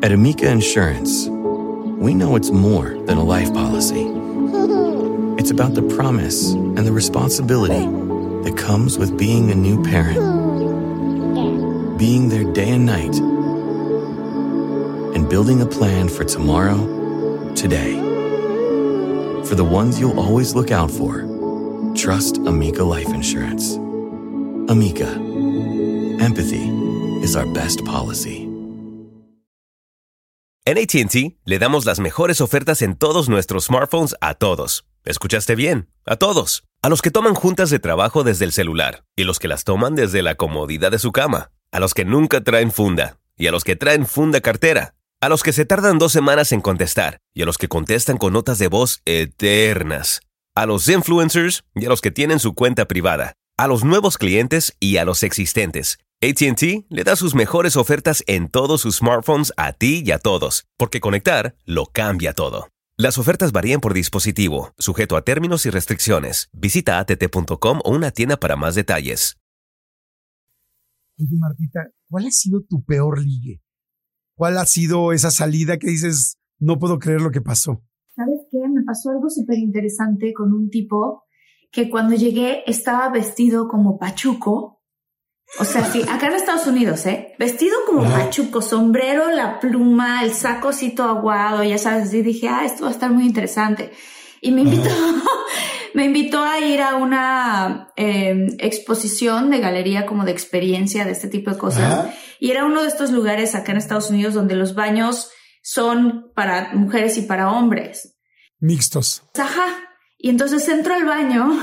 At Amica Insurance, we know it's more than a life policy. It's about the promise and the responsibility that comes with being a new parent. Being there day and night. And building a plan for tomorrow, today. For the ones you'll always look out for, trust Amica Life Insurance. Amica. Empathy is our best policy. En AT&T le damos las mejores ofertas en todos nuestros smartphones a todos. ¿Escuchaste bien? A todos. A los que toman juntas de trabajo desde el celular y los que las toman desde la comodidad de su cama. A los que nunca traen funda y a los que traen funda cartera. A los que se tardan 2 semanas en contestar y a los que contestan con notas de voz eternas. A los influencers y a los que tienen su cuenta privada. A los nuevos clientes y a los existentes. AT&T le da sus mejores ofertas en todos sus smartphones a ti y a todos, porque conectar lo cambia todo. Las ofertas varían por dispositivo, sujeto a términos y restricciones. Visita att.com o una tienda para más detalles. Oye, Martita, ¿cuál ha sido tu peor ligue? ¿Cuál ha sido esa salida que dices, no puedo creer lo que pasó? ¿Sabes qué? Me pasó algo súper interesante con un tipo que cuando llegué estaba vestido como pachuco. O sea, sí, acá en Estados Unidos, vestido como pachuco, sombrero, la pluma, el saco así todo aguado, ya sabes, y dije, esto va a estar muy interesante. Y me invitó a ir a una exposición de galería como de experiencia de este tipo de cosas. Y era uno de estos lugares acá en Estados Unidos donde los baños son para mujeres y para hombres. Mixtos. Ajá. Y entonces entro al baño.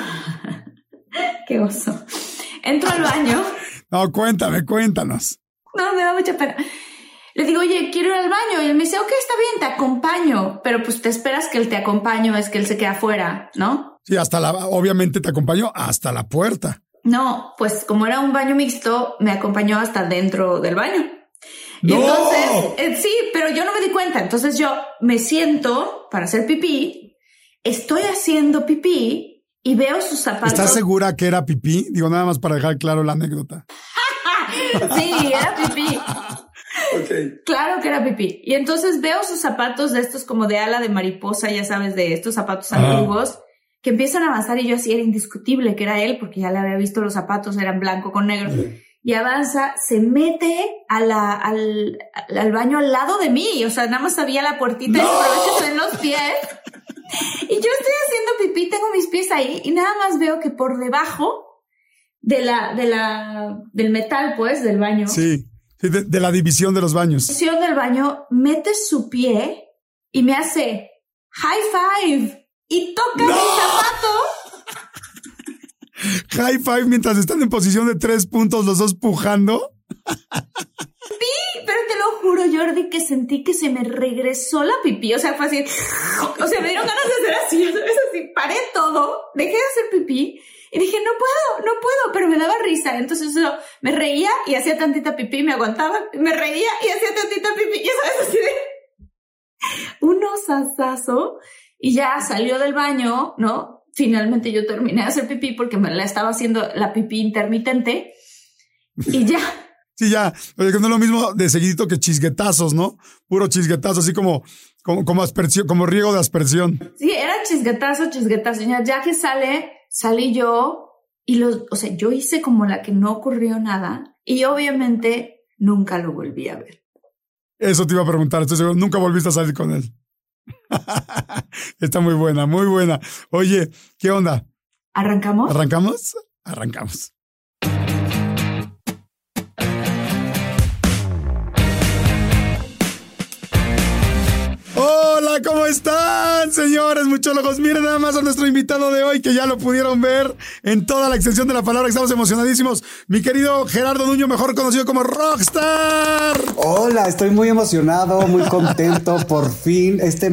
Qué oso. Entro al baño. No, cuéntanos. No, me da mucha pena. Le digo, oye, quiero ir al baño. Y él me dice, ok, está bien, te acompaño. Pero pues te esperas que él te acompañe, es que él se queda afuera, ¿no? Sí, obviamente te acompañó hasta la puerta. No, pues como era un baño mixto, me acompañó hasta dentro del baño. Y ¡no! Entonces, sí, pero yo no me di cuenta. Entonces yo me siento para hacer pipí. Estoy haciendo pipí. Y veo sus zapatos. ¿Estás segura que era pipí? Digo, nada más para dejar claro la anécdota. Sí, era pipí. Okay. Claro que era pipí. Y entonces veo sus zapatos de estos como de ala de mariposa, ya sabes, de estos zapatos antiguos, que empiezan a avanzar y yo así era indiscutible que era él, porque ya le había visto los zapatos, eran blanco con negro. Y avanza, se mete al baño al lado de mí. O sea, nada más había la puertita y aprovecho en los pies. Y yo estoy haciendo pipí, tengo mis pies ahí y nada más veo que por debajo del metal, pues, del baño. Sí, de la división de los baños. La división del baño, mete su pie y me hace high five y toca mi zapato. High five mientras están en posición de 3 puntos los dos pujando. Pero te lo juro, Jordi, que sentí que se me regresó la pipí. O sea, fue así. O sea, me dieron ganas de hacer así. Es así, paré todo, dejé de hacer pipí y dije, no puedo, pero me daba risa. Entonces yo me reía y hacía tantita pipí, me aguantaba, me reía y hacía tantita pipí. Ya sabes, así de un osasazo. Y ya salió del baño, ¿no? Finalmente yo terminé de hacer pipí porque me la estaba haciendo la pipí intermitente. Y ya. Sí, ya, oye, que no es lo mismo de seguidito que chisguetazos, ¿no? Puro chisguetazo, así como aspersión, como riego de aspersión. Sí, era chisguetazo. Ya que salí yo y yo hice como la que no ocurrió nada y obviamente nunca lo volví a ver. Eso te iba a preguntar, estoy seguro, nunca volviste a salir con él. Está muy buena, muy buena. Oye, ¿qué onda? ¿Arrancamos? Arrancamos. Hola, ¿cómo están, señores muchólogos? Miren nada más a nuestro invitado de hoy, que ya lo pudieron ver en toda la extensión de la palabra. Estamos emocionadísimos. Mi querido Gerardo Nuño, mejor conocido como Rockstar. Hola, estoy muy emocionado, muy contento. Por fin, este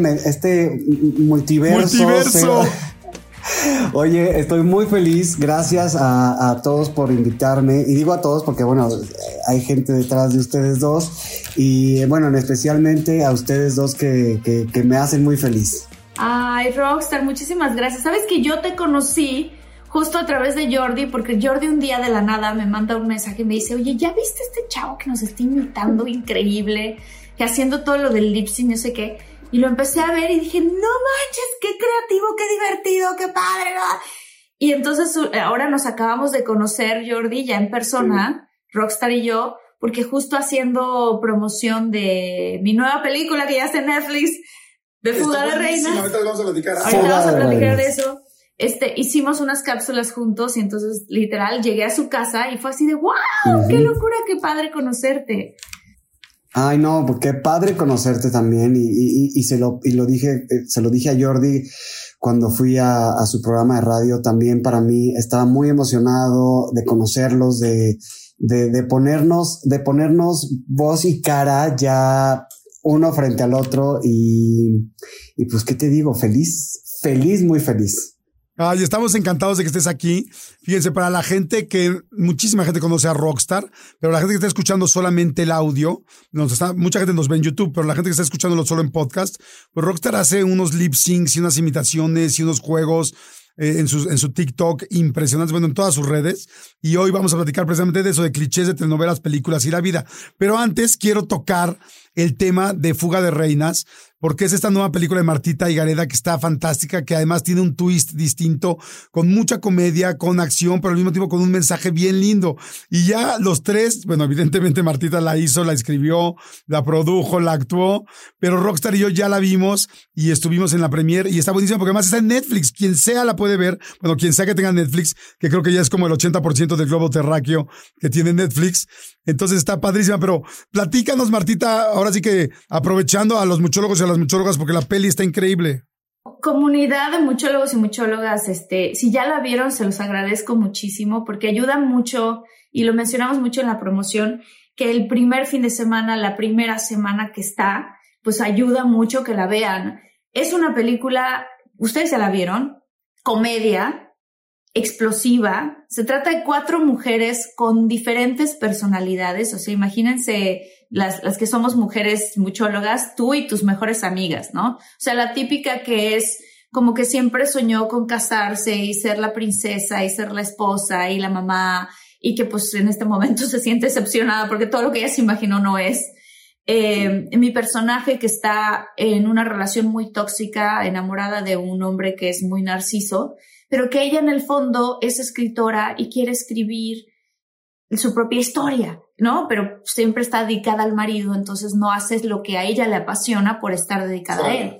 multiverso. Oye, estoy muy feliz. Gracias a todos por invitarme. Y digo a todos porque, bueno, hay gente detrás de ustedes dos. Y, bueno, especialmente a ustedes dos que me hacen muy feliz. Ay, Rockstar, muchísimas gracias. Sabes que yo te conocí justo a través de Jordi, porque Jordi un día de la nada me manda un mensaje y me dice, oye, ¿ya viste este chavo que nos está imitando? Increíble. que haciendo todo lo del lip sync, no sé qué. Y lo empecé a ver y dije, no manches, qué creativo, qué divertido, qué padre, ¿no? Y entonces ahora nos acabamos de conocer, Jordi, ya en persona, Rockstar y yo, porque justo haciendo promoción de mi nueva película que ya está en Netflix, de Fuga de Reinas. Ahorita vamos a platicar. Ahorita vamos a platicar de eso. Hicimos unas cápsulas juntos y entonces literal llegué a su casa y fue así de wow, qué locura, qué padre conocerte. Ay, no, porque padre conocerte también y se lo dije a Jordi cuando fui a su programa de radio. También para mí estaba muy emocionado de conocerlos, de ponernos voz y cara ya uno frente al otro y pues, ¿qué te digo? Feliz, muy feliz. Ay, estamos encantados de que estés aquí. Fíjense, para la gente muchísima gente conoce a Rockstar, pero la gente que está escuchando solamente el audio, mucha gente nos ve en YouTube, pero la gente que está escuchándolo solo en podcast, pues Rockstar hace unos lip syncs y unas imitaciones y unos juegos en su TikTok impresionantes, bueno, en todas sus redes. Y hoy vamos a platicar precisamente de eso, de clichés de telenovelas, películas y la vida. Pero antes quiero tocar el tema de Fuga de Reinas, porque es esta nueva película de Martita Higareda que está fantástica, que además tiene un twist distinto, con mucha comedia, con acción, pero al mismo tiempo con un mensaje bien lindo. Y ya los tres, bueno, evidentemente Martita la hizo, la escribió, la produjo, la actuó, pero Rockstar y yo ya la vimos y estuvimos en la premiere y está buenísima porque además está en Netflix. Quien sea la puede ver, bueno, quien sea que tenga Netflix, que creo que ya es como el 80% del globo terráqueo que tiene Netflix. Entonces está padrísima, pero platícanos, Martita, ahora sí que aprovechando a los muchólogos y a las muchólogas, porque la peli está increíble. Comunidad de muchólogos y muchólogas, si ya la vieron, se los agradezco muchísimo porque ayuda mucho, y lo mencionamos mucho en la promoción, que el primer fin de semana, la primera semana que está, pues ayuda mucho que la vean. Es una película, ustedes ya la vieron, comedia, explosiva. Se trata de 4 mujeres con diferentes personalidades. O sea, imagínense las que somos mujeres muchólogas, tú y tus mejores amigas, ¿no? O sea, la típica que es como que siempre soñó con casarse y ser la princesa y ser la esposa y la mamá, y que pues en este momento se siente decepcionada porque todo lo que ella se imaginó no es. Mi personaje que está en una relación muy tóxica, enamorada de un hombre que es muy narciso, pero que ella en el fondo es escritora y quiere escribir su propia historia, ¿no? Pero siempre está dedicada al marido, entonces no hace lo que a ella le apasiona por estar dedicada a él.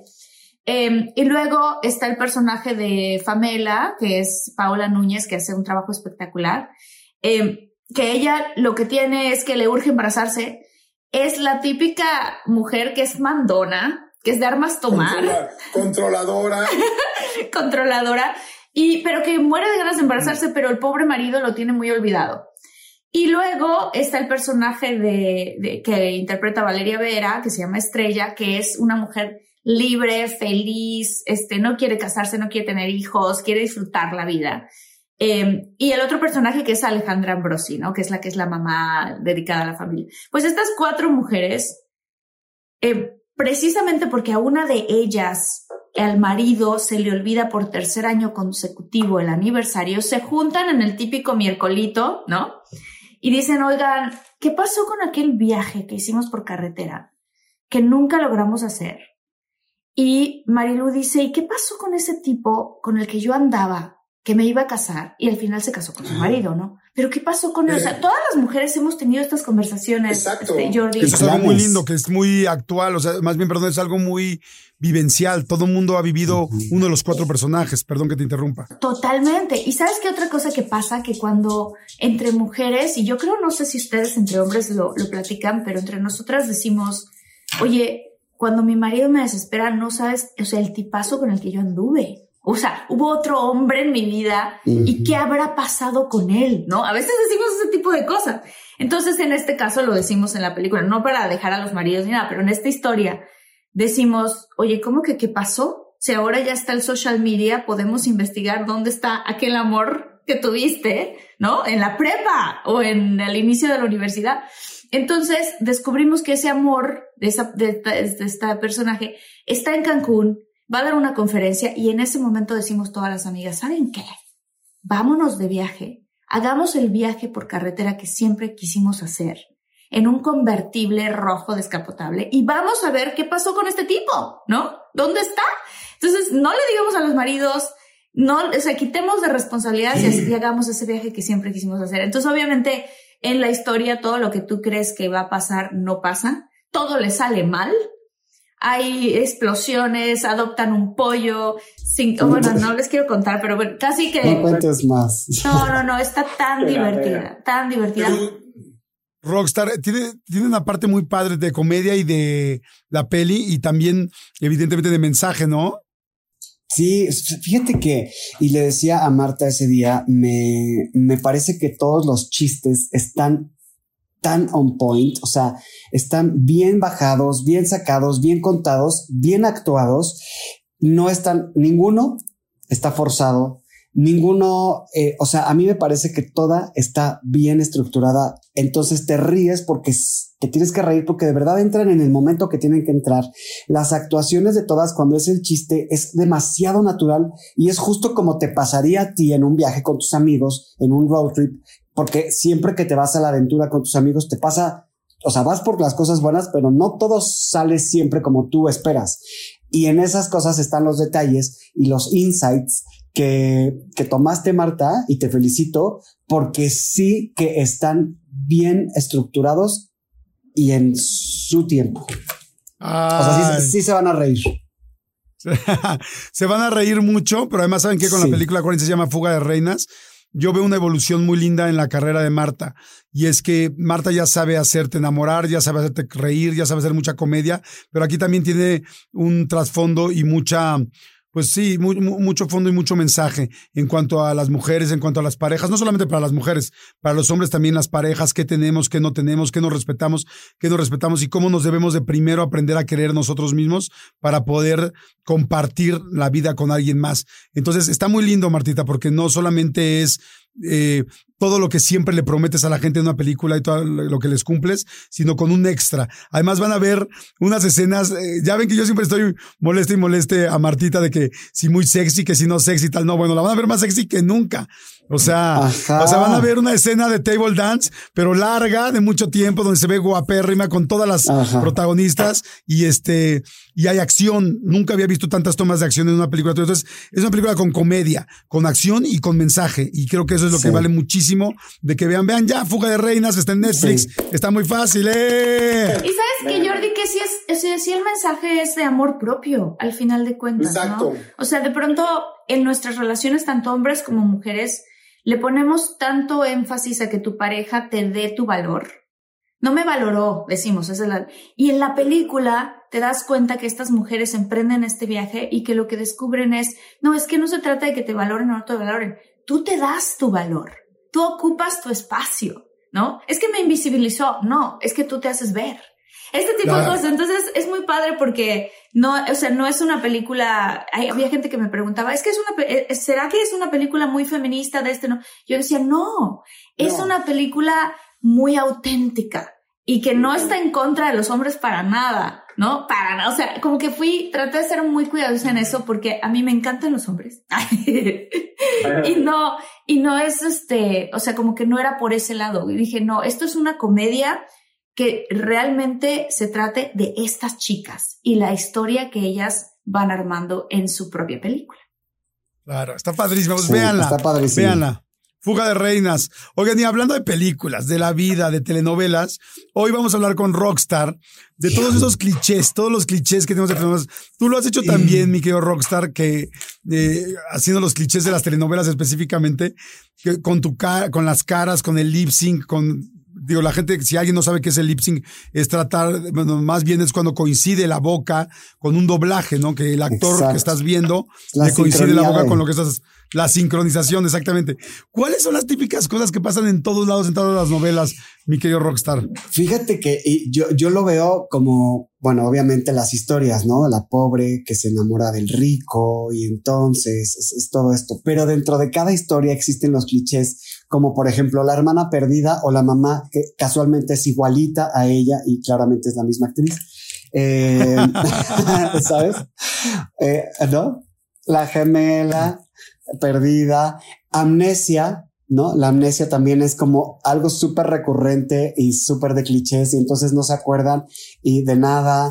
Y luego está el personaje de Famela, que es Paola Núñez, que hace un trabajo espectacular, que ella lo que tiene es que le urge embarazarse. Es la típica mujer que es mandona, que es de armas tomar. Controladora. Controladora. Pero que muere de ganas de embarazarse, pero el pobre marido lo tiene muy olvidado. Y luego está el personaje que interpreta Valeria Vera, que se llama Estrella, que es una mujer libre, feliz, no quiere casarse, no quiere tener hijos, quiere disfrutar la vida. Y el otro personaje que es Alejandra Ambrosi, ¿no? Que es la mamá dedicada a la familia. Pues estas 4 mujeres, precisamente porque a una de ellas, al marido, se le olvida por 3er año consecutivo el aniversario, se juntan en el típico miércolito, ¿no? Y dicen, oigan, ¿qué pasó con aquel viaje que hicimos por carretera que nunca logramos hacer? Y Marilu dice, ¿y qué pasó con ese tipo con el que yo andaba, que me iba a casar, y al final se casó con su marido, ¿no? Pero ¿qué pasó con él? O sea, todas las mujeres hemos tenido estas conversaciones. Exacto. Jordi. Eso es algo muy lindo, que es muy actual, o sea, más bien, perdón, es algo muy vivencial. Todo el mundo ha vivido uno de los 4 personajes, perdón que te interrumpa. Totalmente. ¿Y sabes qué otra cosa que pasa? Que cuando entre mujeres, y yo creo, no sé si ustedes entre hombres lo platican, pero entre nosotras decimos, oye, cuando mi marido me desespera, no sabes, o sea, el tipazo con el que yo anduve. O sea, hubo otro hombre en mi vida y ¿qué habrá pasado con él? ¿No? A veces decimos ese tipo de cosas. Entonces, en este caso lo decimos en la película, no para dejar a los maridos ni nada, pero en esta historia decimos, oye, ¿cómo que qué pasó? Si ahora ya está el social media, podemos investigar dónde está aquel amor que tuviste, ¿no? En la prepa o en el inicio de la universidad. Entonces, descubrimos que ese amor de esta personaje está en Cancún, va a dar una conferencia y en ese momento decimos todas las amigas, ¿saben qué? Vámonos de viaje, hagamos el viaje por carretera que siempre quisimos hacer en un convertible rojo descapotable y vamos a ver qué pasó con este tipo, ¿no? ¿Dónde está? Entonces, no le digamos a los maridos, no, o sea, quitemos de responsabilidades y hagamos ese viaje que siempre quisimos hacer. Entonces, obviamente, en la historia, todo lo que tú crees que va a pasar no pasa. Todo le sale mal. Hay explosiones, adoptan un pollo. Bueno, no les quiero contar, pero bueno, casi que... No cuentes más. No, está tan divertida, tan divertida. Rockstar tiene una parte muy padre de comedia y de la peli y también, evidentemente, de mensaje, ¿no? Sí, fíjate que, y le decía a Marta ese día, me parece que todos los chistes están tan on point, o sea, están bien bajados, bien sacados, bien contados, bien actuados. Ninguno está forzado, ninguno, o sea, a mí me parece que toda está bien estructurada. Entonces te ríes porque te tienes que reír porque de verdad entran en el momento que tienen que entrar. Las actuaciones de todas cuando es el chiste es demasiado natural y es justo como te pasaría a ti en un viaje con tus amigos, en un road trip, porque siempre que te vas a la aventura con tus amigos te pasa, o sea, vas por las cosas buenas, pero no todo sale siempre como tú esperas. Y en esas cosas están los detalles y los insights que tomaste, Marta, y te felicito porque sí que están bien estructurados y en su tiempo. O sea, sí se van a reír. Se van a reír mucho, pero además saben que con la película, acuérdense, se llama Fuga de Reinas. Yo veo una evolución muy linda en la carrera de Marta, y es que Marta ya sabe hacerte enamorar, ya sabe hacerte reír, ya sabe hacer mucha comedia, pero aquí también tiene un trasfondo y mucha, pues sí, mucho fondo y mucho mensaje en cuanto a las mujeres, en cuanto a las parejas, no solamente para las mujeres, para los hombres también las parejas, qué tenemos, qué no tenemos, qué nos respetamos y cómo nos debemos de primero aprender a querer nosotros mismos para poder compartir la vida con alguien más. Entonces está muy lindo, Martita, porque no solamente es todo lo que siempre le prometes a la gente en una película y todo lo que les cumples, sino con un extra. Además van a ver unas escenas, ya ven que yo siempre estoy moleste a Martita de que si muy sexy, que si no sexy, tal, no, bueno, la van a ver más sexy que nunca. O sea, van a ver una escena de table dance, pero larga, de mucho tiempo, donde se ve guapérrima con todas las protagonistas y hay acción. Nunca había visto tantas tomas de acción en una película. Entonces, es una película con comedia, con acción y con mensaje. Y creo que eso es lo que vale muchísimo de que vean ya, Fuga de Reinas, está en Netflix, está muy fácil, Y sabes que, Jordi, que sí el mensaje es de amor propio, al final de cuentas, exacto, ¿no? O sea, de pronto, en nuestras relaciones, tanto hombres como mujeres, le ponemos tanto énfasis a que tu pareja te dé tu valor. No me valoró, decimos. Y en la película te das cuenta que estas mujeres emprenden este viaje y que lo que descubren es que no se trata de que te valoren o no te valoren. Tú te das tu valor. Tú ocupas tu espacio, ¿no? Es que me invisibilizó. No, es que tú te haces ver. Este tipo de cosas. Entonces es muy padre porque no es una película. Había gente que me preguntaba, ¿será que es una película muy feminista de no? Yo decía, no, es una película muy auténtica y que no está en contra de los hombres para nada, ¿no? Para nada. O sea, como que traté de ser muy cuidadosa en eso porque a mí me encantan los hombres. y no es o sea, como que no era por ese lado. Y dije, no, esto es una comedia que realmente se trate de estas chicas y la historia que ellas van armando en su propia película. Claro, está padrísima. Pues véanla. Está padrísima. Véanla. Fuga de Reinas. Oigan, y hablando de películas, de la vida, de telenovelas, hoy vamos a hablar con Rockstar de todos esos clichés, todos los clichés que tenemos de telenovelas. Tú lo has hecho también, mi querido Rockstar, que haciendo los clichés de las telenovelas específicamente, que con las caras, con el lip sync, la gente, si alguien no sabe qué es el lip sync, es más bien es cuando coincide la boca con un doblaje, ¿no? Que el actor que estás viendo le coincide la boca con lo que estás. La sincronización, exactamente. ¿Cuáles son las típicas cosas que pasan en todos lados, en todas las novelas, mi querido Rockstar? Fíjate que yo lo veo como, bueno, obviamente las historias, ¿no? La pobre que se enamora del rico y entonces es todo esto. Pero dentro de cada historia existen los clichés, como por ejemplo la hermana perdida o la mamá que casualmente es igualita a ella y claramente es la misma actriz. ¿Sabes? ¿No? La gemela perdida, Amnesia, ¿no? La amnesia también es como algo súper recurrente y súper de clichés y entonces no se acuerdan y de nada.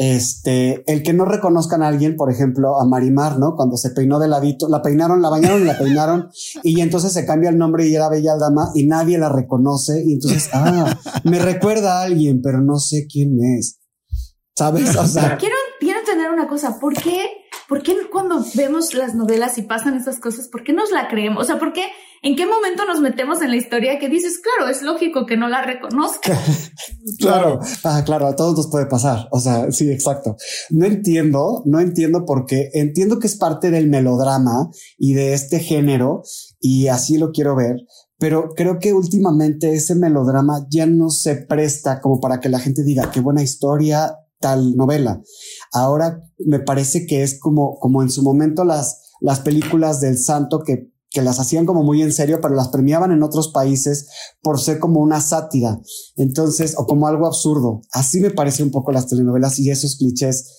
El que no reconozcan a alguien, por ejemplo, a Marimar, ¿no? Cuando se peinó de ladito, la bañaron y la peinaron y entonces se cambia el nombre y era Bella Aldama y nadie la reconoce y entonces, me recuerda a alguien, pero no sé quién es. ¿Sabes? O sea, quiero entender una cosa. ¿Por qué cuando vemos las novelas y pasan esas cosas, por qué nos la creemos? O sea, ¿por qué? ¿En qué momento nos metemos en la historia que dices, claro, es lógico que no la reconozca? Claro, a todos nos puede pasar. O sea, sí, exacto. No entiendo por qué. Entiendo que es parte del melodrama y de este género y así lo quiero ver. Pero creo que últimamente ese melodrama ya no se presta como para que la gente diga qué buena historia, tal novela. Ahora me parece que es como en su momento las películas del Santo que las hacían como muy en serio, pero las premiaban en otros países por ser como una sátira. Entonces, o como algo absurdo. Así me parece un poco las telenovelas y esos clichés.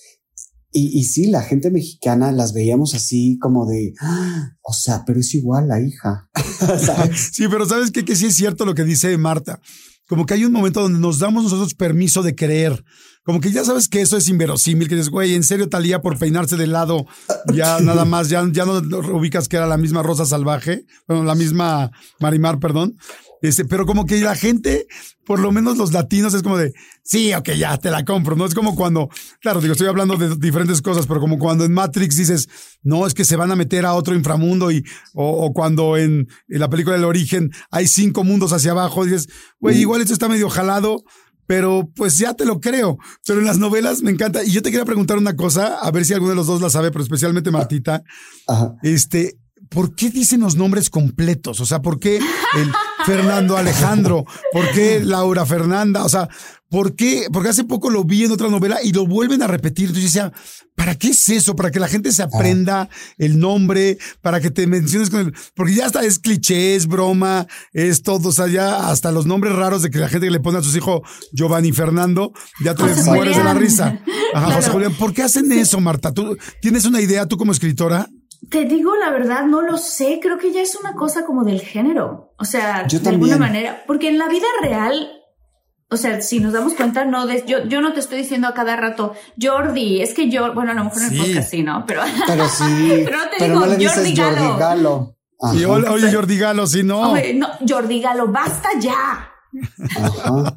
Y sí, la gente mexicana las veíamos así como de, o sea, pero es igual la hija. ¿Sabes? Sí, pero ¿sabes qué? Que sí es cierto lo que dice Marta. Como que hay un momento donde nos damos nosotros permiso de creer. Como que ya sabes que eso es inverosímil, que dices, güey, en serio Thalía por peinarse de lado, ya nada más, ya no ubicas que era la misma Rosa Salvaje, bueno, la misma Marimar, perdón. Pero como que la gente, por lo menos los latinos, es como de, sí, ok, ya te la compro, ¿no? Es como cuando, claro, digo, estoy hablando de diferentes cosas, pero como cuando en Matrix dices, no, es que se van a meter a otro inframundo o cuando en la película del Origen hay 5 mundos hacia abajo, dices, güey, igual esto está medio jalado, pero pues ya te lo creo. Pero en las novelas me encanta. Y yo te quería preguntar una cosa, a ver si alguno de los dos la sabe, pero especialmente Martita. Ajá. ¿Por qué dicen los nombres completos? O sea, ¿por qué el Fernando Alejandro? ¿Por qué Laura Fernanda? O sea, ¿por qué? Porque hace poco lo vi en otra novela y lo vuelven a repetir. Entonces decía, ¿para qué es eso? Para que la gente se aprenda el nombre, para que te menciones con el... Porque ya hasta es cliché, es broma, es todo. O sea, ya hasta los nombres raros de que la gente que le pone a sus hijos Giovanni Fernando, ya te mueres de la risa. Ajá, claro. José Julián, ¿por qué hacen eso, Marta? ¿Tú tienes una idea tú como escritora? Te digo la verdad, no lo sé. Creo que ya es una cosa como del género. O sea, yo de también. Alguna manera. Porque en la vida real, o sea, si nos damos cuenta, yo no te estoy diciendo a cada rato, Jordi, es que yo, bueno, a lo mejor en el podcast sí, ¿no? Pero sí. pero no te digo, no le dices Jordi Galo. Y oye, Jordi Galo, sí, no. Oye, no, Jordi Galo, basta ya. Ajá.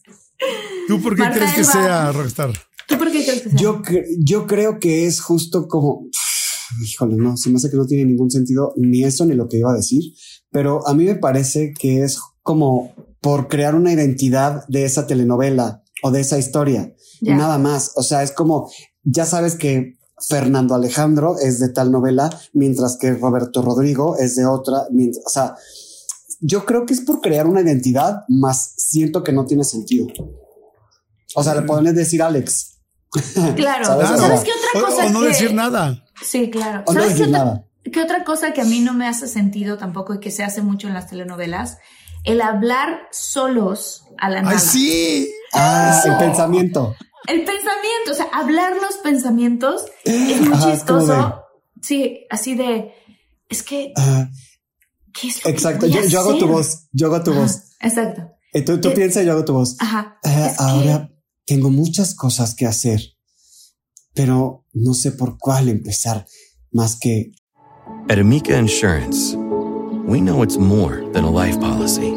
¿Tú por qué Marta crees que Elba, sea Rockstar? ¿Tú por qué crees que sea? Yo creo que es justo como... Híjole, no, se me hace que no tiene ningún sentido ni eso ni lo que iba a decir, pero a mí me parece que es como por crear una identidad de esa telenovela o de esa historia, nada más. O sea, es como, ya sabes que Fernando Alejandro es de tal novela, mientras que Roberto Rodrigo es de otra. O sea, yo creo que es por crear una identidad, más siento que no tiene sentido. O sea, le pueden decir Alex. Claro, ¿Sabes qué otra cosa? O no decir nada. Sí, claro. O no decir nada. ¿Qué otra cosa que a mí no me hace sentido tampoco y que se hace mucho en las telenovelas? El hablar solos a la nada. ¡Ay, sí! El pensamiento. El pensamiento, o sea, hablar los pensamientos es muy chistoso. Sí, así de, es que, ¿qué es lo exacto, que yo hago tu voz. Exacto. Tú piensas y yo hago tu voz. Ajá. Ahora tengo muchas cosas que hacer, pero no sé por cuál empezar, más que... At Amica Insurance, we know it's more than a life policy.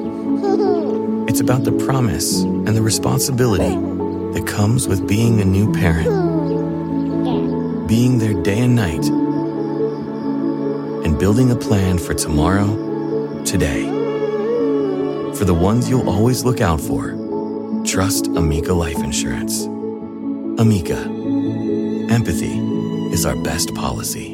It's about the promise and the responsibility that comes with being a new parent. Being there day and night. And building a plan for tomorrow, today. For the ones you'll always look out for, trust Amica Life Insurance. Amica. Empathy is our best policy.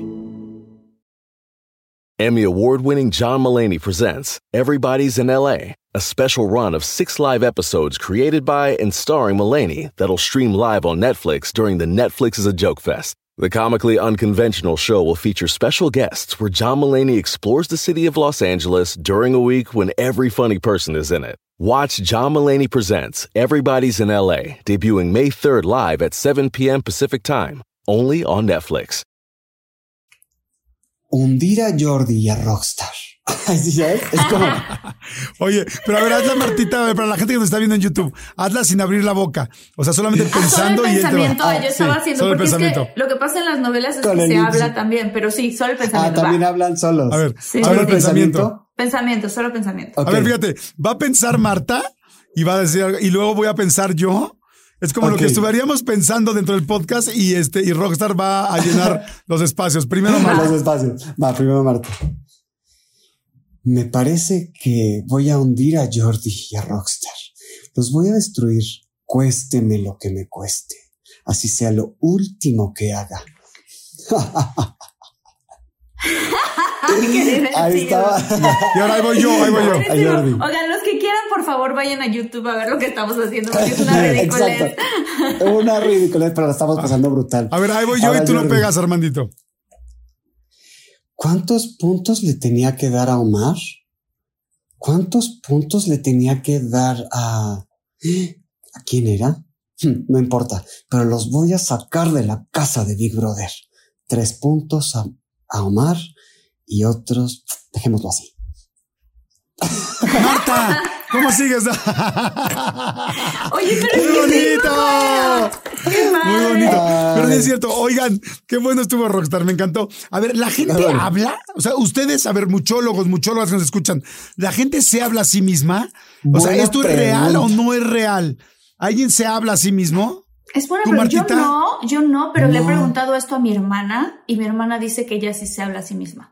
Emmy award-winning John Mulaney presents Everybody's in LA, a special run of 6 live episodes created by and starring Mulaney that'll stream live on Netflix during the Netflix is a Joke Fest. The comically unconventional show will feature special guests where John Mulaney explores the city of Los Angeles during a week when every funny person is in it. Watch John Mulaney Presents Everybody's in LA, debuting May 3rd live at 7 p.m. Pacific Time, only on Netflix. Hundir a Jordi y a Rockstar Ay, sí, ¿sabes? Es como... Oye, pero a ver, hazla, Martita, a ver, para la gente que nos está viendo en YouTube, hazla sin abrir la boca. O sea, solamente pensando solo el y él te va. pensamiento, yo estaba haciendo, solo el porque es pensamiento. que lo que pasa en las novelas es Con que el se lips. habla también, pero sí, solo el pensamiento. también va. hablan solos. A ver, Sí. a ver el Sí. pensamiento. Pensamiento, solo pensamiento. Ok. A ver, fíjate, va a pensar Marta y va a decir algo, y luego voy a pensar yo. Es como lo que Ok. estuviéramos pensando dentro del podcast y Rockstar va a llenar los espacios. Primero A Marta. los espacios. Va, primero Marta. Me parece que voy a hundir a Jordi y a Rockstar. Los voy a destruir, cuésteme lo que me cueste. Así sea lo último que haga. Qué divertido. Ahí estaba. Y ahora ahí voy yo. A Jordi. Oigan, los que quieran, por favor, vayan a YouTube a ver lo que estamos haciendo, porque es una ridiculez. Exacto. Una ridiculez, pero la estamos pasando brutal. A ver, ahí voy yo Ahora, y tú lo Jordi. pegas, Armandito. ¿Cuántos puntos le tenía que dar a Omar? ¿Cuántos puntos le tenía que dar a... ¿A quién era? No importa, pero los voy a sacar de la casa de Big Brother. 3 puntos a Omar y otros... Dejémoslo así. Marta, ¿cómo sigues? Oye, pero ¡Muy es que bonito! qué Muy padre. bonito. Pero sí Ay. es cierto. Oigan, qué bueno estuvo Rockstar, me encantó. A ver, ¿la gente Bueno. habla? O sea, ustedes, a ver, muchólogas que nos escuchan, ¿la gente se habla a sí misma? O sea, Buena ¿esto es real o pregunta. no es real? ¿Alguien se habla a sí mismo? Es bueno, ¿Tú, pero Martita? yo no, pero le he No. preguntado esto a mi hermana y mi hermana dice que ella sí se habla a sí misma.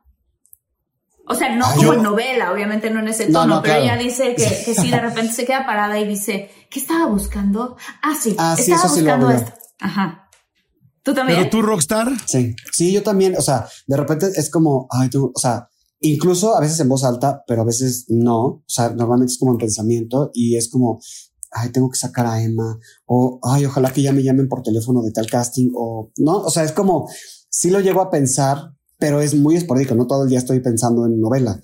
O sea, no Ay, como yo- en novela, obviamente no en ese No, tono, no, pero claro. ella dice que sí, de repente se queda parada y dice, ¿qué estaba buscando? Sí, Ah, sí, estaba eso sí lo buscando hago yo. esto. Ajá. ¿Tú también? ¿Pero tú, Rockstar? Sí, yo también. O sea, de repente es como... Ay, tú... O sea, incluso a veces en voz alta, pero a veces no. O sea, normalmente es como en pensamiento y es como... Ay, tengo que sacar a Emma. O, ay, ojalá que ya me llamen por teléfono de tal casting. O, no, o sea, es como... Sí lo llego a pensar, pero es muy esporádico. No todo el día estoy pensando en novela.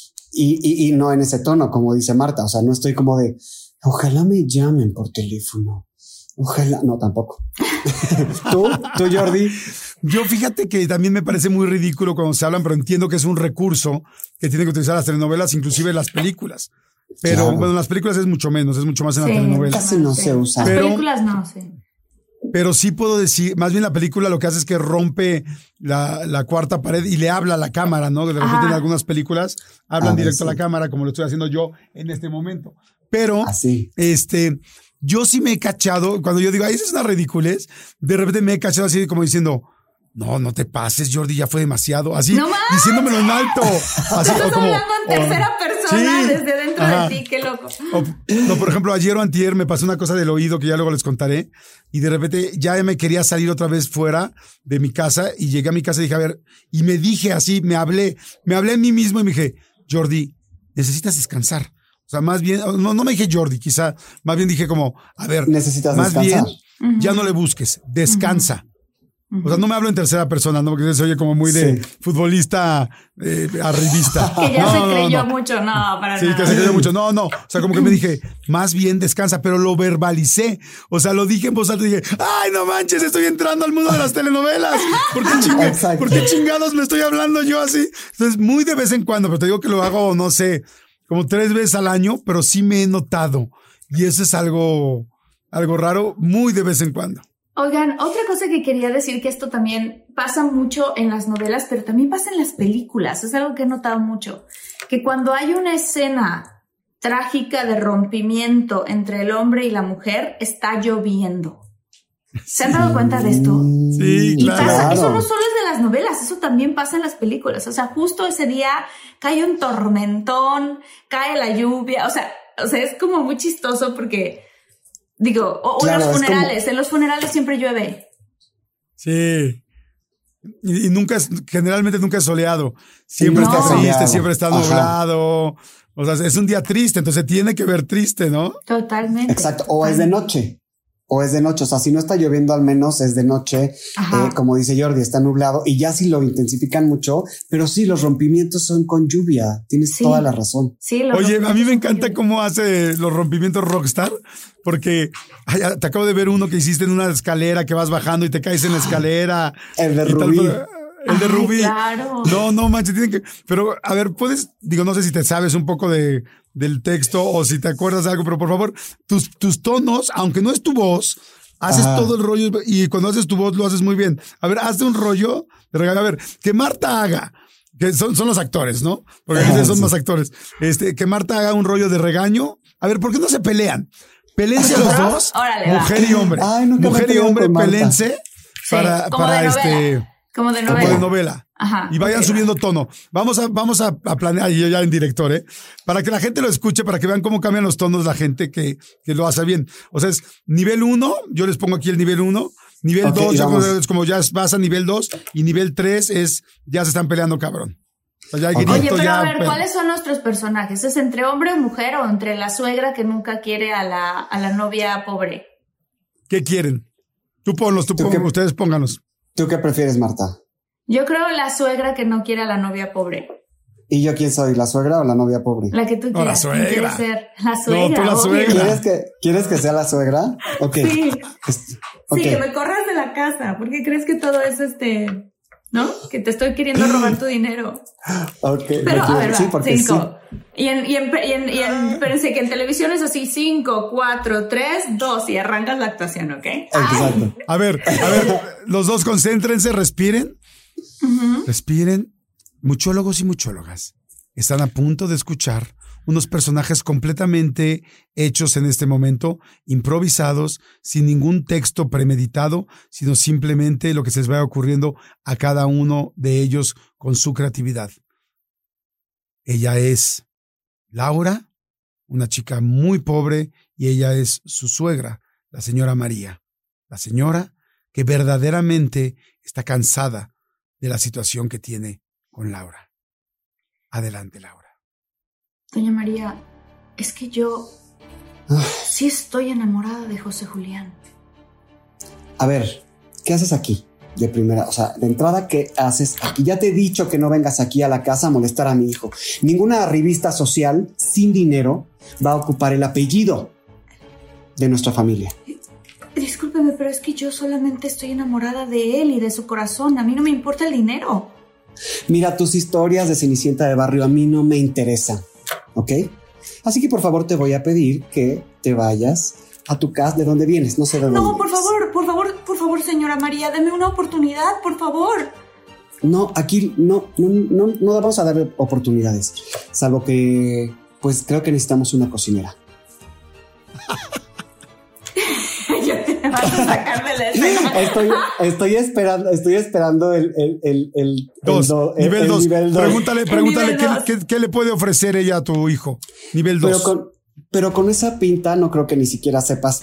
Y no en ese tono, como dice Marta. O sea, no estoy como de... Ojalá me llamen por teléfono. Ojalá... No, tampoco. ¿Tú, Jordi? Yo fíjate que también me parece muy ridículo cuando se hablan, pero entiendo que es un recurso que tienen que utilizar las telenovelas, inclusive las películas. Pero Claro. bueno, en las películas es mucho menos, es mucho más en la Sí, telenovela. Casi no se usa. Las Pero- películas no, sí. Pero sí puedo decir, más bien la película lo que hace es que rompe la cuarta pared y le habla a la cámara, ¿no? De repente Ajá. en algunas películas hablan A ver, directo a la sí. cámara, como lo estoy haciendo yo en este momento. Pero, Así. yo sí me he cachado, cuando yo digo, ay, eso es una ridiculez, de repente me he cachado así como diciendo, no te pases, Jordi, ya fue demasiado. Así, ¡No manches! diciéndomelo en alto. Así, Estás o como, hablando en tercera persona sí, desde dentro ajá. de ti, qué loco. No, por ejemplo, ayer o antier me pasó una cosa del oído que ya luego les contaré y de repente ya me quería salir otra vez fuera de mi casa y llegué a mi casa y dije, a ver, y me dije así, me hablé a mí mismo y me dije, Jordi, necesitas descansar. O sea, más bien, no me dije Jordi, quizá, más bien dije como, a ver, Necesitas más descansar. bien, ya no le busques, descansa. O sea, no me hablo en tercera persona, ¿no? Porque se oye como muy de Sí. futbolista arribista. Que ya No, se no, creyó no. mucho, no, para Sí, nada. que se creyó mucho. No. O sea, como que me dije, más bien descansa, pero lo verbalicé. O sea, lo dije en voz alta y dije, ay, no manches, estoy entrando al mundo de las telenovelas. Exacto. ¿Por qué chingados me estoy hablando yo así? Entonces, muy de vez en cuando, pero te digo que lo hago, no sé, como 3 veces al año, pero sí me he notado. Y eso es algo raro, muy de vez en cuando. Oigan, otra cosa que quería decir, que esto también pasa mucho en las novelas, pero también pasa en las películas. Es algo que he notado mucho. Que cuando hay una escena trágica de rompimiento entre el hombre y la mujer, está lloviendo. ¿Se han dado cuenta de esto? Sí, Y claro. pasa, eso no solo es de las novelas, eso también pasa en las películas. O sea, justo ese día cae un tormentón, cae la lluvia. O sea, es como muy chistoso porque, digo, o Claro, los es funerales. En los funerales siempre llueve. Sí. Y nunca generalmente nunca es soleado. Siempre No. está triste, Soleado. siempre está Ajá. nublado. O sea, es un día triste, entonces tiene que ver triste, ¿no? Totalmente. Exacto. O es de noche. O sea, si no está lloviendo, al menos es de noche. Ajá. Como dice Jordi, está nublado y ya si lo intensifican mucho, pero sí, los rompimientos son con lluvia. Tienes Sí. toda la razón. Sí, los Oye, a mí me rompimientos encanta son cómo hace los rompimientos Rockstar, porque te acabo de ver uno que hiciste en una escalera que vas bajando y te caes en la escalera. El de y tal, Rubí. pero El de Rubí. Claro. No manches, tienen que. Pero, a ver, no sé si te sabes un poco del texto o si te acuerdas de algo, pero por favor, tus tonos, aunque no es tu voz, haces todo el rollo y cuando haces tu voz lo haces muy bien. A ver, hazte un rollo de regalo. A ver, que Marta haga. Que son los actores, ¿no? Porque a veces son más actores. Que Marta haga un rollo de regaño. A ver, ¿por qué no se pelean? Pelense los dos. Órale, mujer y hombre. Ay, mujer y hombre, pelense Sí, para como de novela. Como de novela. Ajá. Y vayan subiendo tono. Vamos a planear, y yo ya en director, para que la gente lo escuche, para que vean cómo cambian los tonos la gente que lo hace bien. O sea, es nivel 1, yo les pongo aquí el nivel 1. Nivel 2 es como ya vas a nivel 2 y nivel 3 es ya se están peleando cabrón. O sea, ya hay grito, Oye, pero ya, a ver, ¿cuáles son nuestros personajes? ¿Es entre hombre o mujer o entre la suegra que nunca quiere a la novia pobre? ¿Qué quieren? Tú ponlos, ustedes pónganlos. ¿Tú qué prefieres, Marta? Yo creo la suegra que no quiere a la novia pobre. ¿Y yo quién soy? ¿La suegra o la novia pobre? La que tú quieras. La suegra. ¿Quién quieres ser? La suegra. No, tú la obvio. suegra. ¿Quieres que sea la suegra? Ok. Sí. Okay. Sí, que me corras de la casa. ¿Por qué crees que todo es ¿no? Que te estoy queriendo robar tu dinero. Ok. Pero a ver, sí, porque 5. Sí. Espérense que en televisión es así, 5, 4, 3, 2 y arrancas la actuación, ¿ok? Exacto. A ver, los dos concéntrense, respiren. Respiren. Muchólogos y muchólogas están a punto de escuchar unos personajes completamente hechos en este momento, improvisados, sin ningún texto premeditado, sino simplemente lo que se les vaya ocurriendo a cada uno de ellos con su creatividad. Ella es Laura, una chica muy pobre, y ella es su suegra, la señora María, la señora que verdaderamente está cansada de la situación que tiene con Laura. Adelante, Laura. Doña María, es que yo sí estoy enamorada de José Julián. A ver, ¿qué haces aquí? De primera, o sea, de entrada, ¿qué haces aquí? Ya te he dicho que no vengas aquí a la casa a molestar a mi hijo. Ninguna revista social sin dinero va a ocupar el apellido de nuestra familia. Discúlpeme, pero es que yo solamente estoy enamorada de él y de su corazón. A mí no me importa el dinero. Mira, tus historias de Cenicienta de barrio a mí no me interesan, ¿ok? Así que por favor te voy a pedir que te vayas a tu casa, de donde vienes, no sé de dónde vienes. No, por favor, señora María, deme una oportunidad, por favor. No, aquí no vamos a dar oportunidades, salvo que, pues creo que necesitamos una cocinera. Vas a sacar de la escena. Estoy esperando el nivel 2. Pregúntale Nivel dos. ¿qué le puede ofrecer ella a tu hijo. Nivel 2. Pero con esa pinta no creo que ni siquiera sepas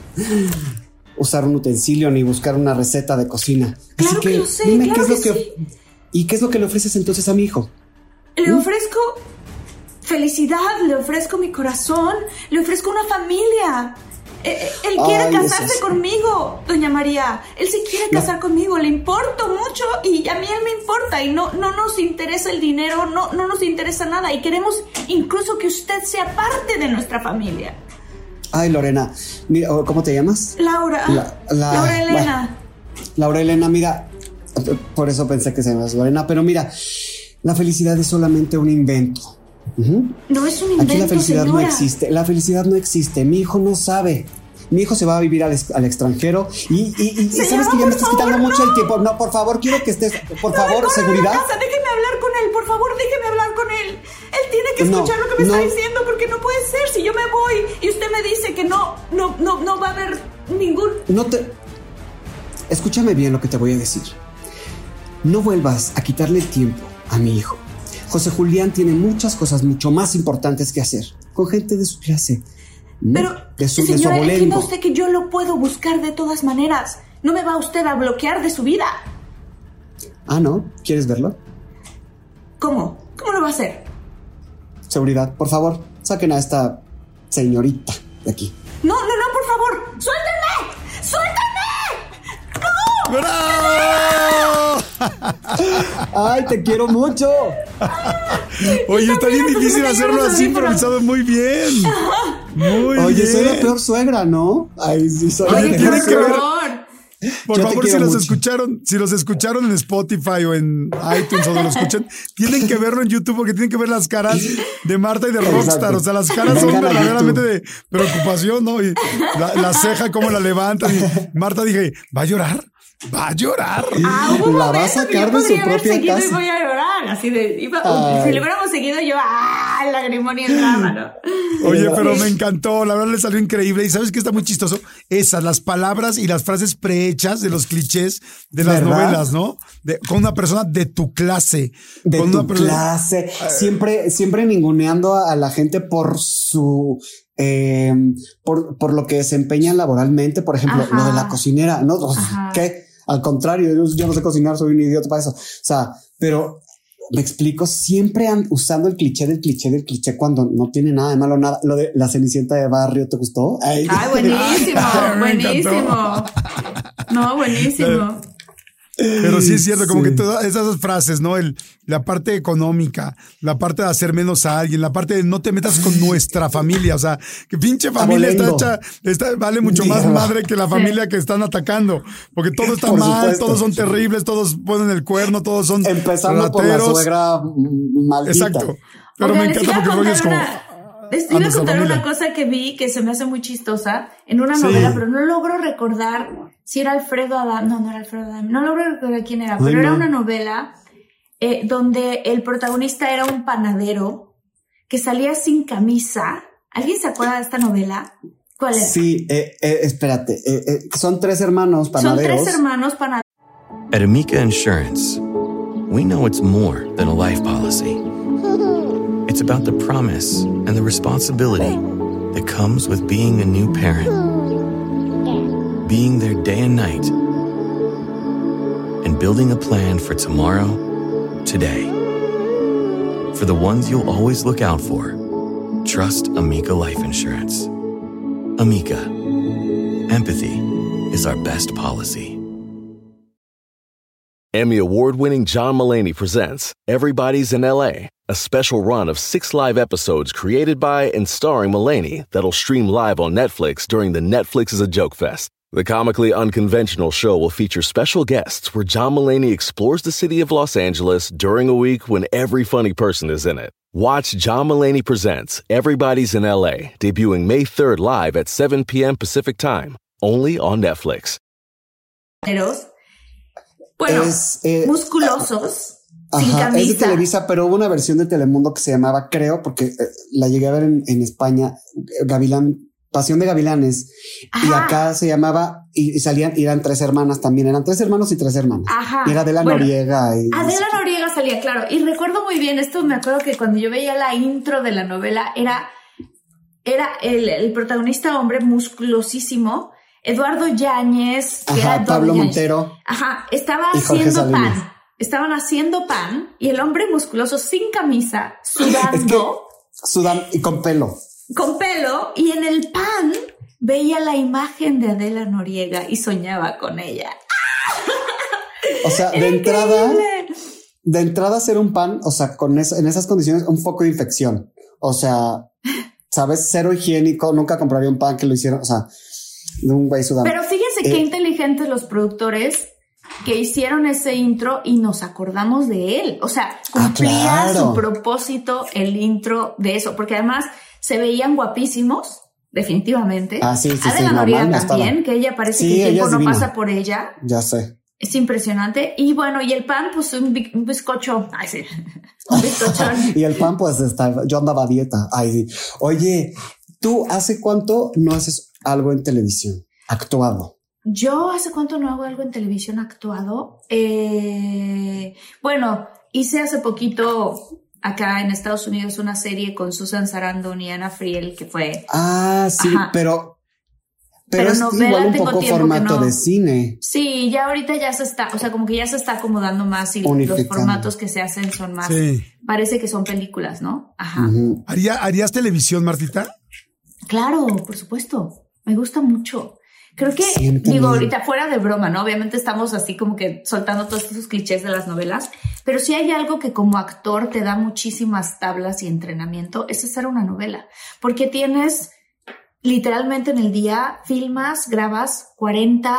usar un utensilio ni buscar una receta de cocina. Claro Así que lo sé, dime claro qué es lo sí. ¿Y qué es lo que le ofreces entonces a mi hijo? Le ofrezco felicidad, le ofrezco mi corazón, le ofrezco una familia. Él quiere casarse conmigo, doña María. Él se quiere casar conmigo, le importo mucho y a mí él me importa y no nos interesa el dinero, no nos interesa nada y queremos incluso que usted sea parte de nuestra familia. Ay, Lorena, mira, ¿cómo te llamas? Laura. Laura Elena. Laura Elena, mira, por eso pensé que se llama Lorena, pero mira, la felicidad es solamente un invento. No es un invento, aquí la felicidad señora. no existe. La felicidad no existe. Mi hijo no sabe. Mi hijo se va a vivir al extranjero y Señora, sabes que ya me estás quitando mucho el tiempo. No, por favor, quiero que estés. Por favor, seguridad. Déjeme hablar con él, por favor, déjeme hablar con él. Él tiene que escuchar lo que me está diciendo porque no puede ser. Si yo me voy y usted me dice que no va a haber ningún. Escúchame bien lo que te voy a decir. No vuelvas a quitarle el tiempo a mi hijo. José Julián tiene muchas cosas mucho más importantes que hacer con gente de su clase. Pero, señora, entienda usted que yo lo puedo buscar de todas maneras. No me va usted a bloquear de su vida. Ah, ¿no? ¿Quieres verlo? ¿Cómo? ¿Cómo lo va a hacer? Seguridad, por favor, saquen a esta señorita de aquí. No, por favor. ¡Suéltenme! ¡Suéltenme! ¡No! ¡Bravo! ¡Ay, te quiero mucho! Oye, está bien difícil hacerlo así improvisado. Muy bien. Muy bien. Oye, soy la peor suegra, ¿no? Ay, sí, soy Oye, la tiene peor que ver. suegra. Por Yo te favor, si quiero los escucharon en Spotify o en iTunes o donde lo escuchen, tienen que verlo en YouTube porque tienen que ver las caras de Marta y de Rockstar. Exacto. O sea, las caras son Vengan a verdaderamente YouTube. de preocupación, ¿no? Y la ceja, cómo la levantan. Y Marta dije, ¿va a llorar? ¿Va a llorar? Hubo un La va a momento que sacar yo de su podría haber propia seguido casa. y voy a llorar. Así de, si Ay. lo hubiéramos seguido, yo, lagrimón y drama, ¿no? Oye, pero me encantó, la verdad le salió increíble. Y ¿sabes qué está muy chistoso? Las palabras y las frases prehechas de los clichés de las ¿Verdad? novelas, ¿no? Con una persona de tu clase. De con tu una persona- clase, siempre ninguneando a la gente por su por lo que desempeñan laboralmente, por ejemplo, Ajá. lo de la cocinera, ¿no? O sea, Ajá. ¿qué? Al contrario, yo no sé cocinar, soy un idiota para eso. O sea, pero me explico, siempre usando el cliché del cliché cuando no tiene nada de malo, nada. Lo de la Cenicienta de barrio, ¿te gustó? Ay, buenísimo, Me encantó. buenísimo. No, buenísimo. Pero sí es cierto, como Sí. que todas esas frases, ¿no? La parte económica, la parte de hacer menos a alguien, la parte de no te metas con nuestra familia. O sea, que pinche familia Abolengo. vale mucho más Dígalo. madre que la familia que están atacando. Porque todo está Por mal, supuesto. todos son terribles, todos ponen el cuerno, todos son Empezando por la rateros. suegra maldita. Exacto. Pero Oigan, me les encanta iba a porque Rollo contar es como... les iba a nuestra contar familia. una cosa que vi que se me hace muy chistosa en una Sí. novela, pero no logro recordar si era Alfredo Adame. No era Alfredo Adame. No logro recordar quién era, pero Ay, era no. una novela donde el protagonista era un panadero que salía sin camisa. ¿Alguien se acuerda de esta novela? ¿Cuál era? Sí, espérate, son 3 hermanos Son panaderos. 3 hermanos panaderos. At Amica Insurance, we know it's more than a life policy. It's about the promise and the responsibility that comes with being a new parent, being there day and night, and building a plan for tomorrow, today. For the ones you'll always look out for, trust Amica Life Insurance. Amica, empathy is our best policy. Emmy award-winning John Mulaney presents Everybody's in LA, a special run of 6 live episodes created by and starring Mulaney that'll stream live on Netflix during the Netflix is a Joke Fest. The comically unconventional show will feature special guests where John Mulaney explores the city of Los Angeles during a week when every funny person is in it. Watch John Mulaney Presents Everybody's in LA, debuting May 3rd live at 7 p.m. Pacific Time, only on Netflix. Bueno, Es, musculosos, sin Ajá, es de camisa. Televisa, pero hubo una versión de Telemundo que se llamaba, creo, porque la llegué a ver en España, Pasión de Gavilanes. Ajá. Y acá se llamaba, y salían, y eran 3 hermanas también, eran 3 hermanos y 3 hermanas. Ajá. Y era Adela Bueno, Noriega. Adela Noriega salía, claro. Y recuerdo muy bien esto, me acuerdo que cuando yo veía la intro de la novela, era el protagonista hombre musculosísimo, Eduardo Yáñez, que era Ajá, Eduardo Pablo Yáñez. Montero. Ajá, estaba Y Jorge haciendo Salinas. pan. Estaban haciendo pan y el hombre musculoso sin camisa, sudando, Es que sudan y con pelo. con pelo, y en el pan veía la imagen de Adela Noriega y soñaba con ella. O sea, Era de entrada hacer un pan, o sea, en esas condiciones, un foco de infección. O sea, sabes, cero higiénico, nunca compraría un pan que lo hicieron, o sea, de un güey sudando. Pero fíjense qué inteligentes los productores que hicieron ese intro y nos acordamos de él. O sea, cumplía claro. su propósito el intro de eso, porque además se veían guapísimos, definitivamente. Sí, Adela no, Noriega mal, no también, estaba. que ella parece Sí, que el ella tiempo es no divina. pasa por ella. Ya sé. Es impresionante. Y bueno, y el pan, pues un bizcocho. Ay, sí. Un bizcochón. Y el pan, pues yo andaba a dieta. Ay, sí. Oye, ¿tú hace cuánto no haces algo en televisión? Actuado. Yo hace cuánto no hago algo en televisión actuado. Bueno, hice hace poquito acá en Estados Unidos una serie con Susan Sarandon y Ana Friel que fue... Sí, Ajá. pero Pero es novela igual un tengo poco tiempo que formato no. de cine. Sí, ya ahorita ya se está, o sea, como que ya se está acomodando más y los Unificando. formatos que se hacen son más... Sí. Parece que son películas, ¿no? Ajá. Ujú. ¿Harías televisión, Martita? Claro, por supuesto. Me gusta mucho. Creo que, Sí, a mí también. ahorita fuera de broma, ¿no? Obviamente estamos así como que soltando todos esos clichés de las novelas, pero sí hay algo que como actor te da muchísimas tablas y entrenamiento, es hacer una novela, porque tienes literalmente en el día, filmas, grabas 40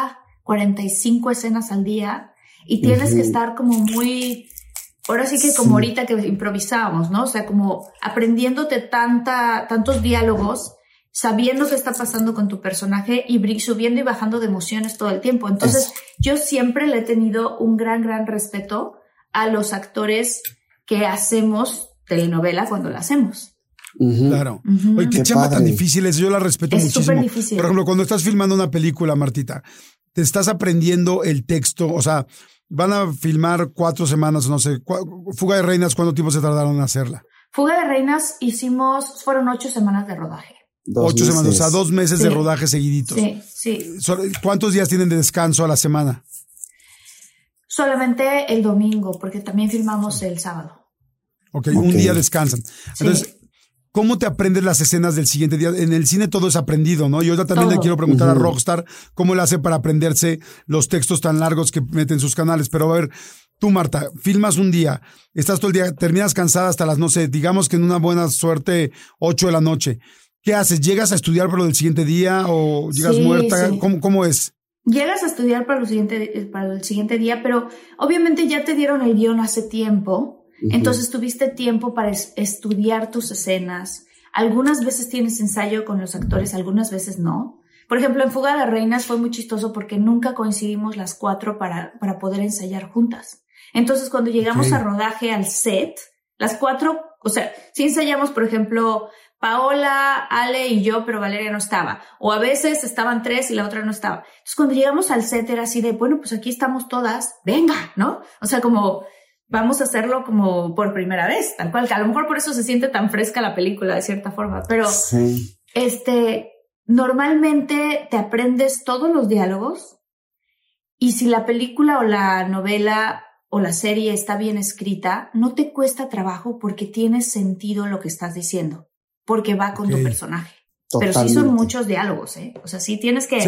45 escenas al día y tienes que estar como muy, ahora sí que como ahorita que improvisábamos, ¿no? O sea, como aprendiéndote tantos diálogos, sabiendo qué está pasando con tu personaje y subiendo y bajando de emociones todo el tiempo. Entonces, yo siempre le he tenido un gran respeto a los actores que hacemos telenovela cuando la hacemos. Claro. Oye, qué chamba tan difícil es. Yo la respeto muchísimo. Es súper difícil. Por ejemplo, cuando estás filmando una película, Martita, te estás aprendiendo el texto, o sea, van a filmar 4 semanas, no sé, Fuga de Reinas, ¿cuánto tiempo se tardaron en hacerla? Fuga de Reinas fueron 8 semanas de rodaje. 8 semanas, o sea, 2 meses de rodaje seguiditos. Sí. ¿Cuántos días tienen de descanso a la semana? Solamente el domingo, porque también filmamos el sábado. Ok, un día descansan. Entonces, ¿cómo te aprendes las escenas del siguiente día? En el cine todo es aprendido, ¿no? Yo también le quiero preguntar a Rockstar cómo le hace para aprenderse los textos tan largos que mete en sus canales. Pero a ver, tú, Marta, filmas un día, estás todo el día, terminas cansada hasta las, no sé, digamos que en una buena suerte, 8 de la noche. ¿Qué haces? ¿Llegas a estudiar para lo del siguiente día o llegas muerta? Sí. ¿Cómo es? Llegas a estudiar para el siguiente día, pero obviamente ya te dieron el guión hace tiempo, entonces tuviste tiempo para estudiar tus escenas. Algunas veces tienes ensayo con los actores, algunas veces no. Por ejemplo, en Fuga de Reinas fue muy chistoso porque nunca coincidimos las 4 para poder ensayar juntas. Entonces, cuando llegamos a rodaje al set, las 4, o sea, sí ensayamos, por ejemplo, Paola, Ale y yo, pero Valeria no estaba. O a veces estaban 3 y la otra no estaba. Entonces, cuando llegamos al set era así de, bueno, pues aquí estamos todas, venga, ¿no? O sea, como vamos a hacerlo como por primera vez, tal cual, que a lo mejor por eso se siente tan fresca la película de cierta forma, pero normalmente te aprendes todos los diálogos y si la película o la novela o la serie está bien escrita, no te cuesta trabajo porque tiene sentido lo que estás diciendo. Porque va con tu personaje. Totalmente. Pero sí son muchos diálogos, ¿eh? O sea, sí tienes que...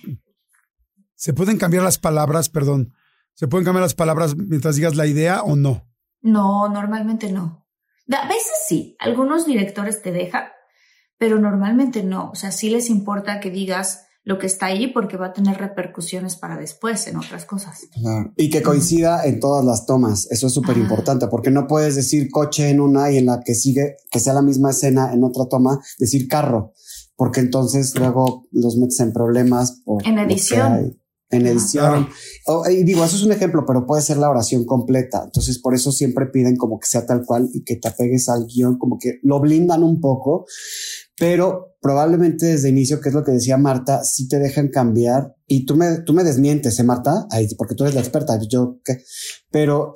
¿Se pueden cambiar las palabras, perdón? ¿Se pueden cambiar las palabras mientras digas la idea o no? No, normalmente no. A veces sí. Algunos directores te dejan, pero normalmente no. O sea, sí les importa que digas lo que está ahí porque va a tener repercusiones para después en otras cosas. Claro. Y que coincida en todas las tomas. Eso es súper importante porque no puedes decir coche en una y en la que sigue, que sea la misma escena en otra toma, decir carro, porque entonces luego los metes en problemas. En edición. En edición. Y digo, eso es un ejemplo, pero puede ser la oración completa. Entonces, por eso siempre piden como que sea tal cual y que te apegues al guión, como que lo blindan un poco, pero probablemente desde inicio, que es lo que decía Marta, sí te dejan cambiar. Y tú me desmientes, Marta, ahí, porque tú eres la experta, yo qué, pero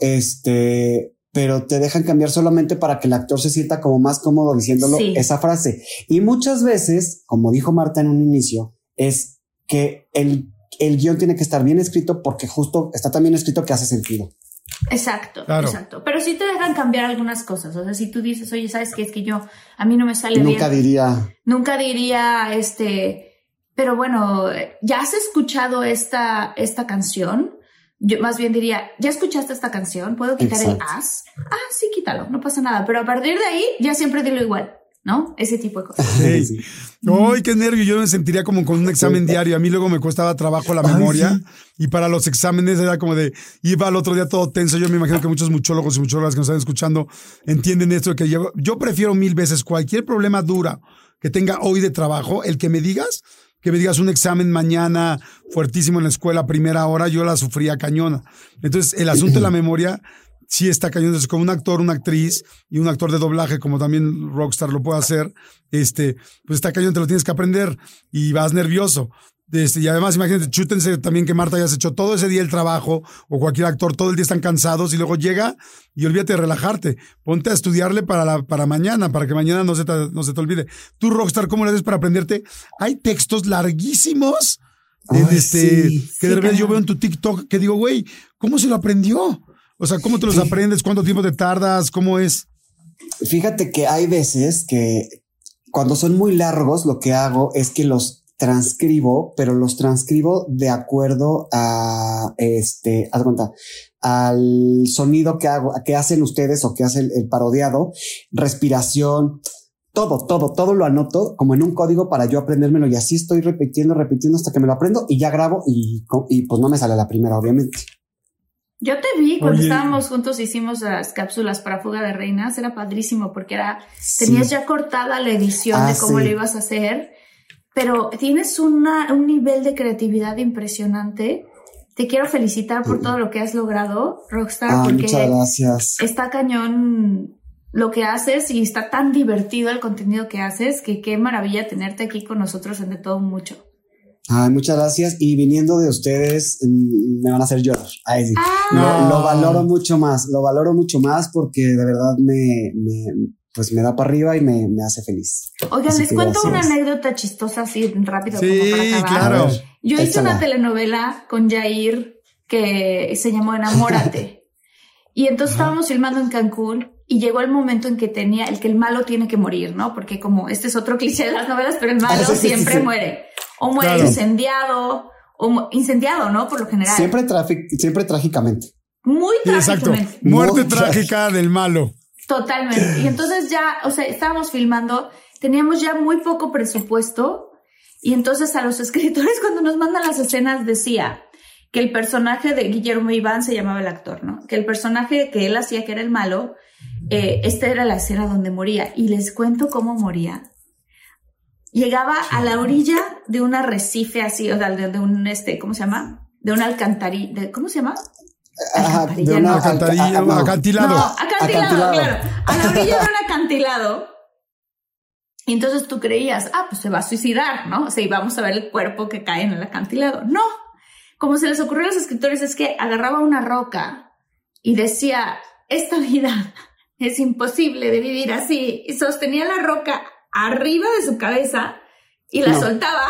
te dejan cambiar solamente para que el actor se sienta como más cómodo diciéndolo esa frase. Y muchas veces, como dijo Marta en un inicio, es que el guión tiene que estar bien escrito porque justo está tan bien escrito que hace sentido. Exacto, claro. Exacto. Pero sí te dejan cambiar algunas cosas. O sea, si tú dices, oye, ¿sabes qué? Es que a mí no me sale bien. Nunca diría, pero bueno, ¿ya has escuchado esta canción? Yo más bien diría, ¿ya escuchaste esta canción? ¿Puedo quitar el as? Ah, sí, quítalo, no pasa nada. Pero a partir de ahí, ya siempre dilo igual, ¿no? Ese tipo de cosas. Sí. ¡Ay, qué nervio! Yo me sentiría como con un examen diario. A mí luego me costaba trabajo la memoria y para los exámenes era como de, iba al otro día todo tenso. Yo me imagino que muchos muchólogos y muchólogas que nos están escuchando entienden esto, que yo prefiero 1000 veces cualquier problema dura que tenga hoy de trabajo, el que me digas un examen mañana fuertísimo en la escuela, primera hora, yo la sufría cañona. Entonces, el asunto de la memoria sí está cañón. Entonces, como un actor, una actriz y un actor de doblaje, como también Rockstar lo puede hacer, pues está cañón, te lo tienes que aprender y vas nervioso. Y además, imagínate, chútense también que Marta hayas hecho todo ese día el trabajo, o cualquier actor, todo el día están cansados y luego llega y olvídate de relajarte. Ponte a estudiarle para mañana, para que mañana no se te olvide. Tú, Rockstar, ¿cómo le haces para aprenderte? Hay textos larguísimos que de repente yo veo en tu TikTok que digo, güey, ¿cómo se lo aprendió? O sea, ¿cómo te los aprendes? ¿Cuánto tiempo te tardas? ¿Cómo es? Fíjate que hay veces que cuando son muy largos, lo que hago es que los transcribo, pero los transcribo de acuerdo a haz cuenta, al sonido que hacen ustedes o que hace el parodiado, respiración, todo lo anoto como en un código para yo aprendérmelo y así estoy repitiendo hasta que me lo aprendo y ya grabo y pues no me sale la primera, obviamente. Yo te vi cuando estábamos juntos, hicimos las cápsulas para Fuga de Reinas, era padrísimo porque tenías ya cortada la edición de cómo lo ibas a hacer, pero tienes un nivel de creatividad impresionante. Te quiero felicitar por todo lo que has logrado, Rockstar, porque muchas gracias. Está cañón lo que haces y está tan divertido el contenido que haces que qué maravilla tenerte aquí con nosotros en De Todo Mucho. Muchas gracias. Y viniendo de ustedes, me van a hacer llorar. Ay, sí. Lo valoro mucho más porque de verdad me da para arriba y me hace feliz. Oigan, les cuento una anécdota chistosa así rápido como para acabar. Claro. Yo hice una telenovela con Jair que se llamó Enamórate. Y entonces estábamos filmando en Cancún y llegó el momento en que el malo tiene que morir, ¿no? Porque como este es otro cliché de las novelas, pero el malo siempre muere. O muere incendiado, ¿no? Por lo general. Siempre trágicamente. Muy trágicamente. Exacto. Muerte trágica del malo. Totalmente. Y entonces ya, estábamos filmando, teníamos ya muy poco presupuesto y entonces a los escritores cuando nos mandan las escenas decía que el personaje de Guillermo Iván se llamaba el actor, ¿no? Que el personaje que él hacía, que era el malo, esta era la escena donde moría. Y les cuento cómo moría. Llegaba a la orilla de un arrecife así, o sea, de un, ¿cómo se llama? De un alcantarilla, ¿cómo se llama? De un acantilado. No, acantilado, claro. A la orilla de un acantilado. Y entonces tú creías, pues se va a suicidar, ¿no? O sea, y vamos a ver el cuerpo que cae en el acantilado. No. Como se les ocurrió a los escritores es que agarraba una roca y decía, esta vida es imposible de vivir así. Y sostenía la roca arriba de su cabeza y la soltaba.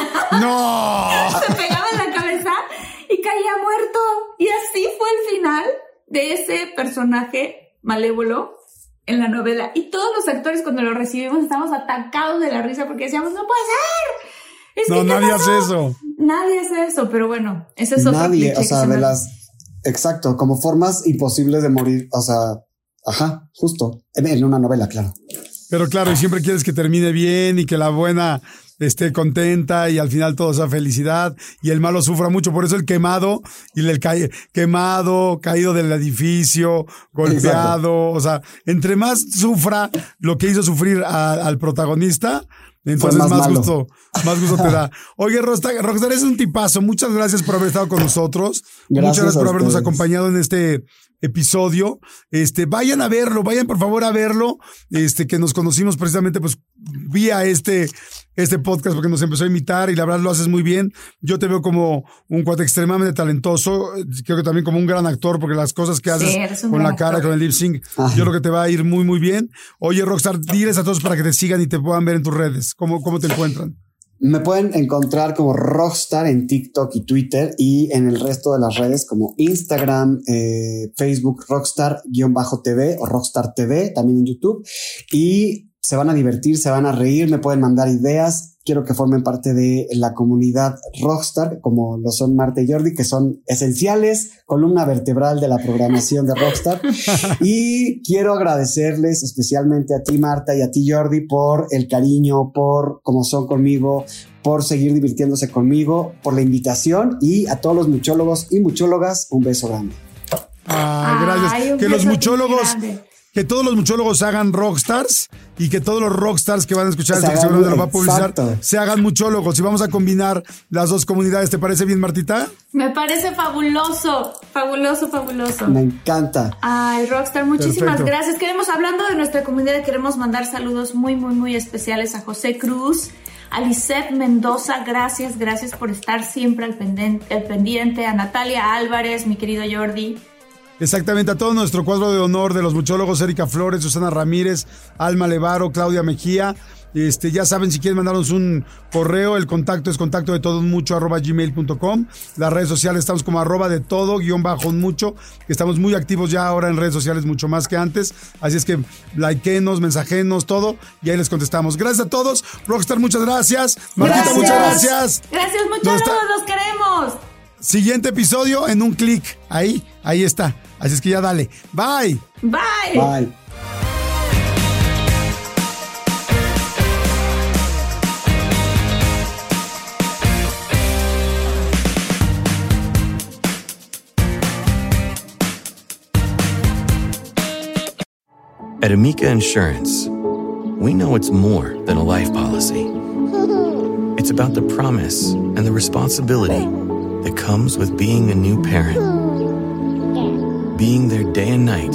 ¡No! Se pegaba en la cabeza y caía muerto. Y así fue el final de ese personaje malévolo en la novela. Y todos los actores cuando lo recibimos estábamos atacados de la risa porque decíamos, no puede ser. Nadie hace eso. Nadie hace eso, pero bueno, ese es otro cliché. O sea, exacto, como formas imposibles de morir. O sea, justo. En una novela, claro. Pero claro, y siempre quieres que termine bien y que la buena esté contenta y al final todo sea felicidad y el malo sufra mucho. Por eso el quemado y el caído del edificio, golpeado. Exacto. O sea, entre más sufra lo que hizo sufrir al protagonista, entonces más gusto te da. Oye, Rockstar, eres un tipazo. Muchas gracias por haber estado con nosotros. Muchas gracias por habernos acompañado en este episodio. Vayan por favor a verlo. Que nos conocimos precisamente pues vía este podcast porque nos empezó a imitar y la verdad lo haces muy bien. Yo te veo como un cuate extremadamente talentoso. Creo que también como un gran actor porque las cosas que haces con la cara, con el lip sync, yo creo que te va a ir muy, muy bien. Oye, Rockstar, diles a todos para que te sigan y te puedan ver en tus redes. ¿Cómo te encuentran? Me pueden encontrar como Rockstar en TikTok y Twitter y en el resto de las redes como Instagram, Facebook, Rockstar-TV o Rockstar TV, también en YouTube. Y se van a divertir, se van a reír, me pueden mandar ideas. Quiero que formen parte de la comunidad Rockstar, como lo son Marta y Jordi, que son esenciales, columna vertebral de la programación de Rockstar. Y quiero agradecerles especialmente a ti, Marta, y a ti, Jordi, por el cariño, por cómo son conmigo, por seguir divirtiéndose conmigo, por la invitación, y a todos los muchólogos y muchólogas, un beso grande. Gracias. Que los muchólogos... Que todos los muchólogos hagan rockstars y que todos los rockstars que van a escuchar esto, que seguramente lo va a publicar, se hagan muchólogos y vamos a combinar las dos comunidades. ¿Te parece bien, Martita? Me parece fabuloso. Me encanta. Ay, Rockstar, muchísimas gracias. Hablando de nuestra comunidad, queremos mandar saludos muy, muy, muy especiales a José Cruz, a Lisette Mendoza, gracias por estar siempre al pendiente, a Natalia Álvarez, mi querido Jordi. Exactamente, a todo nuestro cuadro de honor de los muchólogos, Erika Flores, Susana Ramírez, Alma Levaro, Claudia Mejía. Ya saben, si quieren mandarnos un correo, el contacto es contactodeTodoUnMucho@gmail.com. Las redes sociales estamos como @de_todo_mucho, que estamos muy activos ya ahora en redes sociales, mucho más que antes. Así es que likenos, mensajenos, todo, y ahí les contestamos. Gracias a todos. Rockstar, muchas gracias. Martita, muchas gracias. Gracias, muchachos, los queremos. Siguiente episodio en un clic. Ahí está. Así es que ya dale. Bye. Bye. Bye. At Amica Insurance, we know it's more than a life policy. It's about the promise and the responsibility that comes with being a new parent. Being there day and night,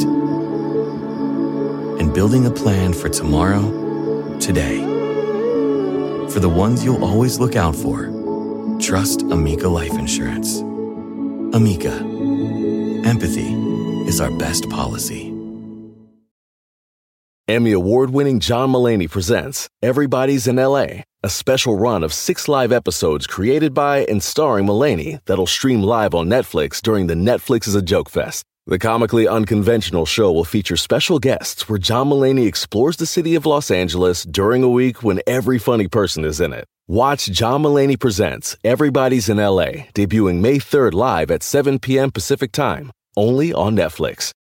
and building a plan for tomorrow, today. For the ones you'll always look out for, trust Amica Life Insurance. Amica. Empathy is our best policy. Emmy Award-winning John Mulaney presents Everybody's in L.A., a special run of 6 live episodes created by and starring Mulaney that'll stream live on Netflix during the Netflix is a Joke Fest. The comically unconventional show will feature special guests where John Mulaney explores the city of Los Angeles during a week when every funny person is in it. Watch John Mulaney Presents Everybody's in L.A., debuting May 3rd live at 7 p.m. Pacific Time, only on Netflix.